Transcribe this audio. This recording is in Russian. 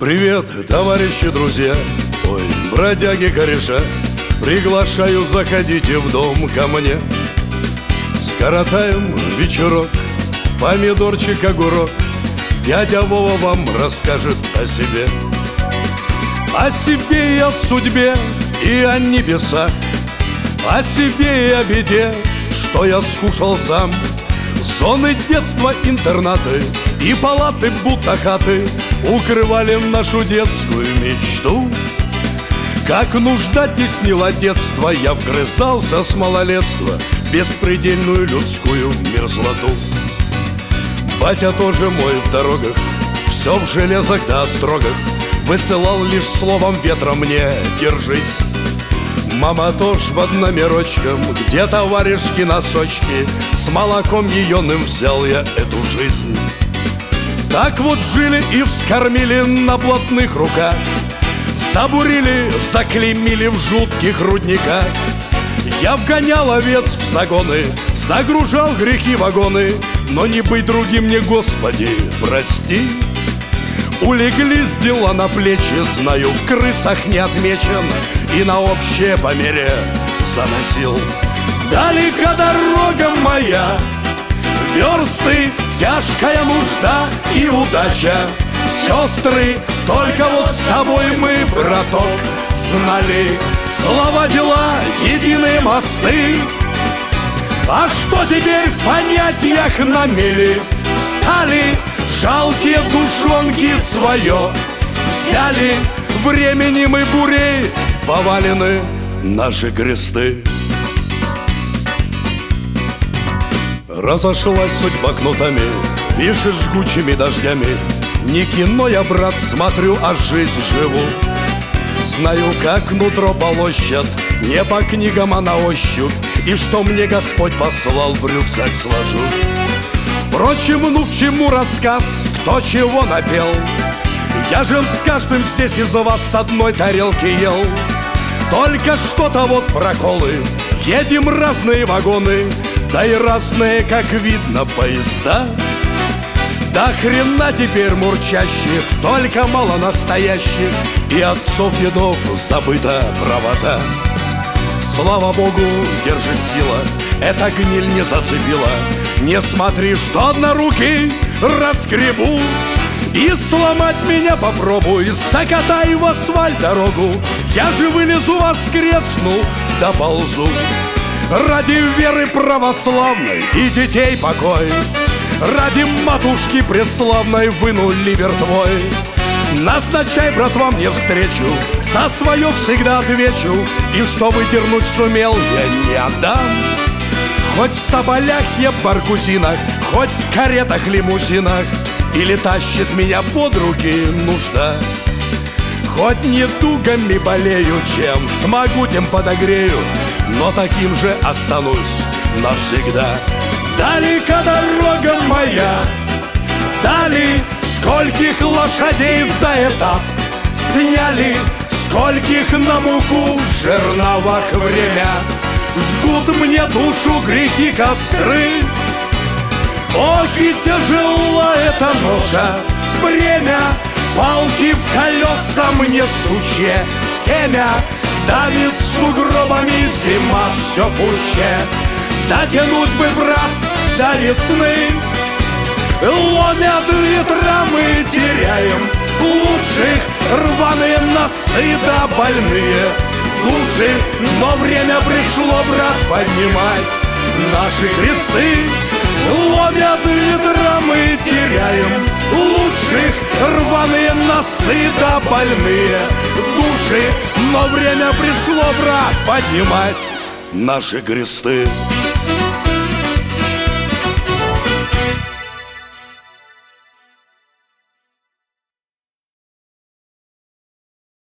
Привет, товарищи, друзья, ой, бродяги, кореша. Приглашаю, заходите в дом ко мне. Скоротаем вечерок, помидорчик, огурок. Дядя Вова вам расскажет о себе. О себе и о судьбе, и о небесах. О себе и о беде, что я скушал сам. Зоны детства, интернаты и палаты, будто хаты укрывали нашу детскую мечту. Как нужда теснила детство, я вгрызался с малолетства в беспредельную людскую мерзлоту. Батя тоже мой в дорогах, все в железах да острогах, высылал лишь словом ветра мне: держись. Мама тоже под номерочком, где товаришки носочки, с молоком еёным взял я эту жизнь. Так вот жили и вскормили на плотных руках, забурили, заклеймили в жутких рудниках. Я вгонял овец в загоны, загружал грехи вагоны, но не быть другим мне, Господи, прости. Улеглись дела на плечи, знаю, в крысах не отмечен, и на общее помере заносил. Далека дорога моя, версты, тяжкая нужда и удача. Сестры, только вот с тобой мы, браток, знали слова, дела, единые мосты. А что теперь в понятиях на мели? Стали жалкие душонки свое взяли. Временем и бурей повалены наши кресты. Разошлась судьба кнутами, пишет жгучими дождями. Не кино я, брат, смотрю, а жизнь живу. Знаю, как нутро полощет, не по книгам, а на ощупь, и что мне Господь послал, в рюкзак сложу. Впрочем, ну к чему рассказ, кто чего напел? Я же с каждым здесь из вас с одной тарелки ел. Только что-то вот проколы, едем разные вагоны, да и разные, как видно, поезда. Да хрена теперь мурчащих, только мало настоящих, и отцов дедов забыта правота. Слава Богу, держит сила, эта гниль не зацепила. Не смотри, что однорукий разгребу, и сломать меня попробуй, закатай в асфальт дорогу. Я же вылезу, воскресну, доползу. Ради веры православной и детей покой, ради матушки преславной выну ливер твой. Назначай, братва, мне встречу, за свое всегда отвечу, и что выдернуть сумел, я не отдам. Хоть в соболях я баргузинах, хоть в каретах-лимузинах, или тащит меня под руки нужда. Хоть недугами болею, чем смогу, тем подогрею, но таким же останусь навсегда. Далека дорога моя, дали скольких лошадей за этап сняли, скольких на муку в жерновах время. Жгут мне душу грехи костры, ох и тяжела эта ноша, бремя. Палки в колеса мне сучье семя, давит сугробами зима все пуще. Дотянуть бы, брат, до весны, ломят ветра, мы теряем лучших, рваные носы да больные души. Но время пришло, брат, поднимать наши кресты. Ломят ветра, мы теряем лучших, рваные носы да больные души. Но время пришло, брат, поднимать наши кресты.